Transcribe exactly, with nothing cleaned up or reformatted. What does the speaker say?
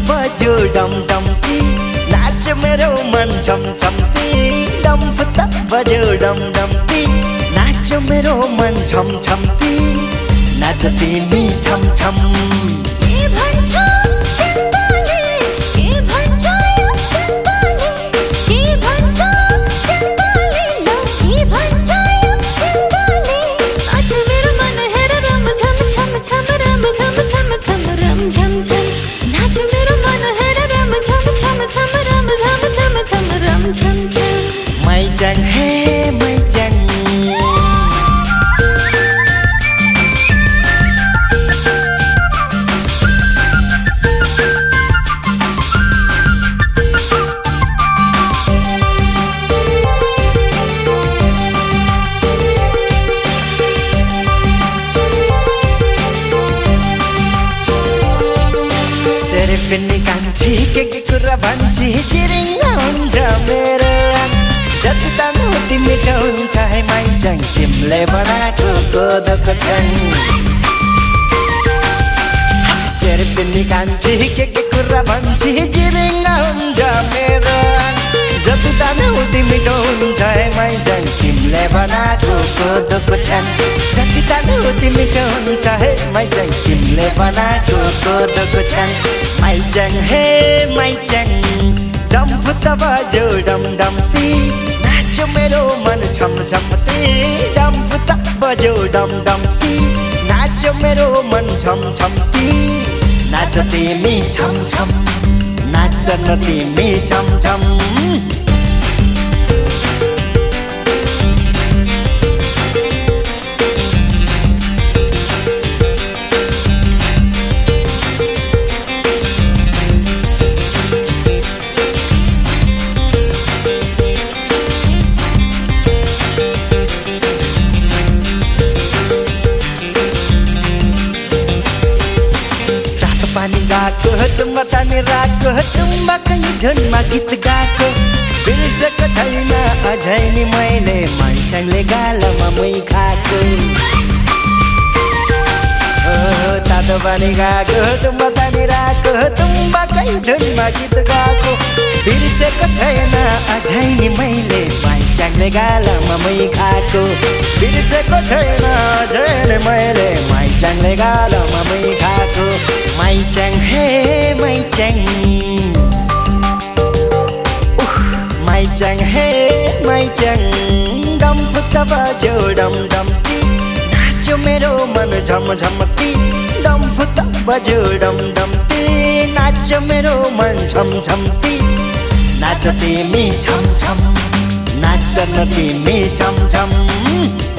बज्यो डम डम ती नाच मेरो मन छम छम ती डम फुत्ता बज्यो डम डम ती नाच मेरो मन छम छम ती नाच तिमी छम छम के भन्छ चम्पाले के भन्छ यो चम्पाले के भन्छ चम्पाले लो के भन्छ यो चम्पाले नाच मेरो मन हेर रम झम झम झम रम झम झम झम रम झम झम नाच मेरो मन हेर रम झम झम झम रम झम झम झम रम झम झम मै जङ हे मै जङ सेरे पनि कान्छी के के कुरा भन्छी चिरिङ हुन्छ मेरो जति तानो तिमी हुन्छ है माइजङ तिमीले बनाएको कोदोको छङ सेरे पनि कान्छी के के कुरा भन्छी चिरिङ हुन्छ मेरो जति तानो तिमी हुन्छ है माइजङ तिमीले बनाएको कोदोको छङ जति तानो तिमी हुन्छ है माइजङ तिमीले बनाएको कोदोको छङ माइजङ हे माइजङ डम फुत्ता बज्यो डम डम ती नाच्यो मेरो मन छम छम ती डम फुत्ता बज्यो डम डम ती नाच्यो मेरो मन छम छम ती नाच तिमी छम छम नाच न तिमी छम छम पानी गाको तुम्बा तानी राको तुम्बा कहीं धुनमा गीत गाको बिर्सेको छैन अझै नि मैले माइजङले गालामा मै खाएको ओ तातो पानी गाको तुम्बा तानी राको तुम्बा कहीं धुनमा गीत गाको बिर्सेको छैन अझै नि मैले माइजङले गालामा मै खाएको बिर्सेको छैन अझै नि मैले माइजङले गालामा मै खाएको माइजङ हे माइजङ माइजङ हे माइजङ डम फुत्ता बज्यो डम डम ती नाच्यो मेरो मन झम झम ती डम फुत्ता बज्यो डम डम ती नाच्यो मेरो मन झम झम ती नाच तिमी छम छम नाच न तिमी छम छम